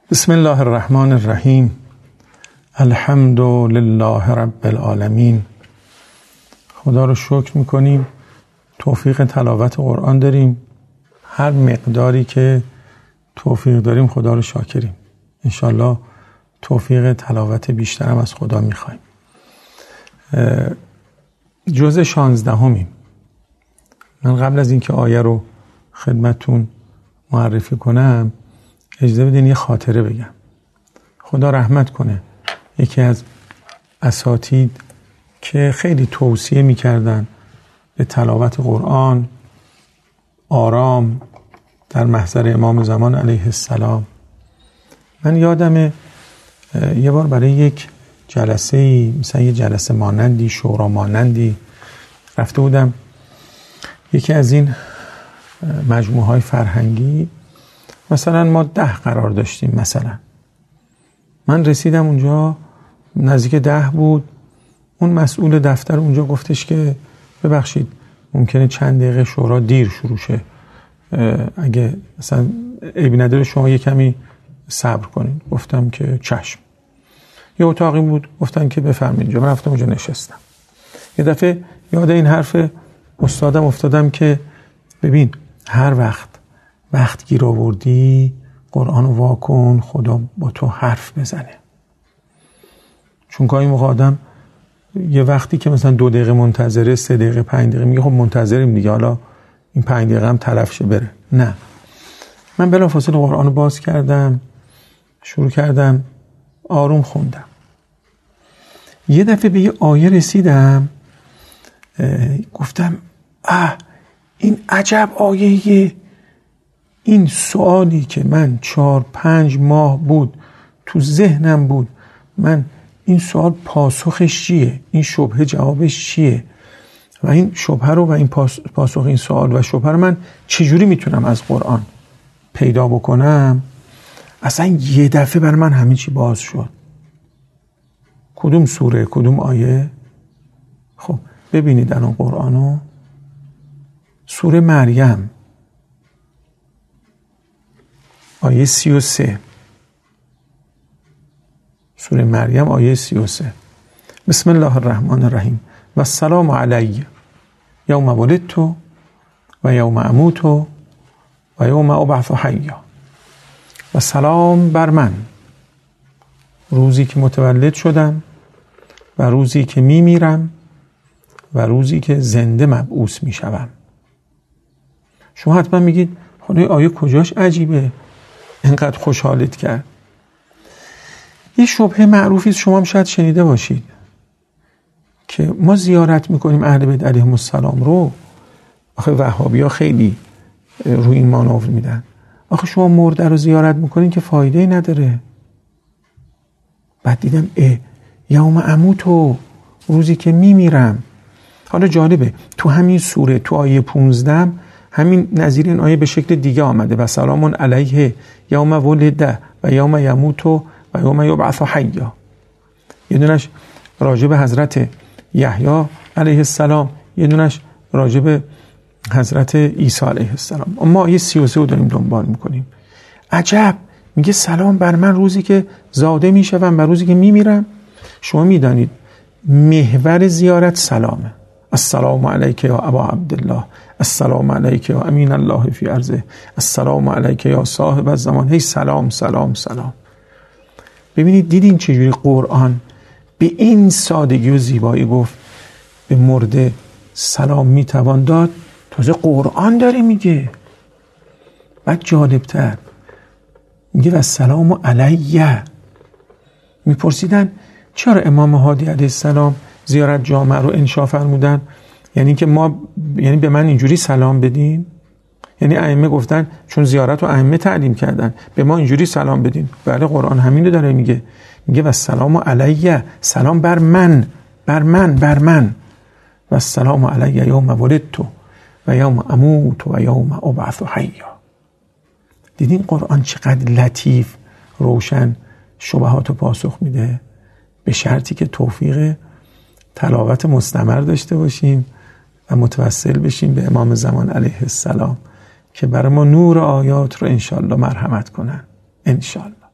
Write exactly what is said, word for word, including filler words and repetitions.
بسم الله الرحمن الرحیم. الحمد لله رب العالمین. خدا رو شکر میکنیم توفیق تلاوت قرآن داریم. هر مقداری که توفیق داریم خدا رو شاکریم. انشالله توفیق تلاوت بیشترم از خدا میخوایم. جزء شانزدهمیم. من قبل از اینکه آیه رو خدمتون معرفی کنم اجازه بدین یه خاطره بگم. خدا رحمت کنه یکی از اساتید که خیلی توصیه میکردن به تلاوت قرآن آرام در محضر امام زمان علیه السلام، من یادمه یه بار برای یک جلسه مثلا یه جلسه مانندی شورا مانندی رفته بودم یکی از این مجموعه های فرهنگی، مثلا ما ده قرار داشتیم، مثلا من رسیدم اونجا نزدیک ده بود. اون مسئول دفتر اونجا گفتش که ببخشید ممکنه چند دقیقه شورا دیر شروع شه، اگه مثلا عیبی نداره شما یه کمی صبر کنید. گفتم که چشم. یه اتاقی بود گفتن که بفرمایید اینجا. من رفتم اونجا نشستم. یه دفعه یاد این حرف استادم افتادم که ببین هر وقت وقت گیر آوردی قرآن رو وا کن، خدا با تو حرف بزنه. چون گاهی موقع آدم یه وقتی که مثلا دو دقیقه منتظره، سه دقیقه، پنج دقیقه میگه خب منتظریم دیگه، حالا این پنج دقیقه هم تلف شه بره. نه، من بلافاصله قرآن رو باز کردم، شروع کردم آروم خوندم. یه دفعه به یه آیه رسیدم، گفتم اه این عجب آیه. این سوالی که من چهار پنج ماه بود تو ذهنم بود، من این سوال پاسخش چیه، این شبهه جوابش چیه، و این شبهه رو و این پاسخ این سوال و شبهه رو من چجوری میتونم از قرآن پیدا بکنم. اصلا یه دفعه بر من همه چی باز شد. کدوم سوره، کدوم آیه؟ خب ببینید الان قرآنو، سوره مریم آیه سی و سه. سوره مریم آیه سی و سه. بسم الله الرحمن الرحیم. و السلام علی یوم ولدت و یوم اموت و یوم ابعث حیا. و سلام بر من روزی که متولد شدم و روزی که می میرم و روزی که زنده مبعوث می شوم. شما حتما میگید خدای آیه کجاش عجیبه اینقدر خوشحالت کرد؟ یه شبهه معروفی شما هم شاید شنیده باشید که ما زیارت میکنیم اهل بیت علیهم السلام رو. آخه وهابی ها خیلی روی این مانور میدن. آخه شما مرده رو زیارت میکنین که فایده نداره. بعد دیدم اه یوم اموتو، روزی که میمیرم. حالا جالبه تو همین سوره تو آیه پونزده همین نظیر این آیه به شکل دیگه آمده. و سلام علیه یوم ولد و یوم یموت و یوم یبعث حیا. یه دونش راجع به حضرت یحیی علیه السلام، یه دونش راجع به حضرت عیسی علیه السلام. ما آیه سی و سه رو داریم دنبال میکنیم. عجب، میگه سلام بر من روزی که زاده میشوم و روزی که میمیرم. شما میدانید محور زیارت سلامه. السلام علیک یا ابا عبدالله، السلام علیک یا امین الله فی ارضه، السلام علیک یا صاحب الزمان. هی سلام سلام سلام. ببینید دیدین چجوری قرآن به این سادگی و زیبایی گفت به مرده سلام میتوان داد. تازه قرآن داره میگه. بعد جالبتر میگه و السلام علیه. میپرسیدن چرا امام هادی علیه السلام زیارت جامع رو انشا فرمودن؟ یعنی که ما یعنی به من اینجوری سلام بدین؟ یعنی ائمه گفتن چون زیارت رو ائمه تعلیم کردن به ما اینجوری سلام بدین؟ بله قرآن همین رو داره میگه. میگه و السلام علیه، سلام بر من بر من بر من. و السلام علیه یوم ولدت و یوم اموت و یوم ابعث حیا. دیدین قرآن چقدر لطیف روشن شبهات رو پاسخ میده، به شرطی که توفیق تلاوت مستمر داشته باشیم و متوسل بشیم به امام زمان علیه السلام که برای ما نور آیات رو انشالله مرحمت کنن انشالله.